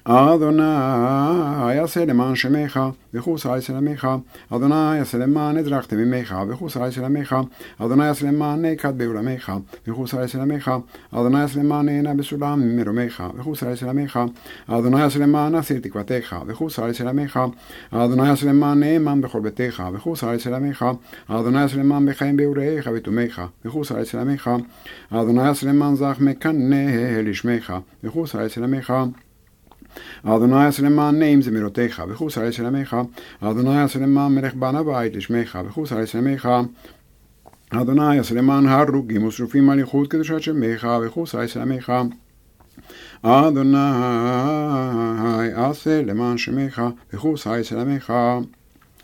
אדוני יעשה למען שמך וחוסה אצל עמך. אדוני יעשה למען אדרכתם ממך וחוסה אצל עמך. אדוני יעשה למען נקד בעולמך וחוסה אצל עמך. אדוני יעשה למען נהנה בסולם ממרומך וחוסה אצל עמך. אדוני יעשה למען אסיר תקוותך וחוסה אצל עמך. אדוני יעשה למען נאמן בכל ביתך וחוסה אצל עמך. אדוני יעשה למען בחיים באוריך ותומך וחוסה אצל עמך. אדוני יעשה למען זך מקנא לשמך וחוסה אצל עמך. אדוני יעשה למען נעים זמירותיך וחוסה אצל עמך. אדוני יעשה למען מלך בן הבית לשמך וחוסה אצל עמך. אדוני יעשה למען הרוגים ושרופים על ייחוד קדושת שמך וחוסה אצל עמך. אדוני יעשה למען שמך וחוסה אצל עמך.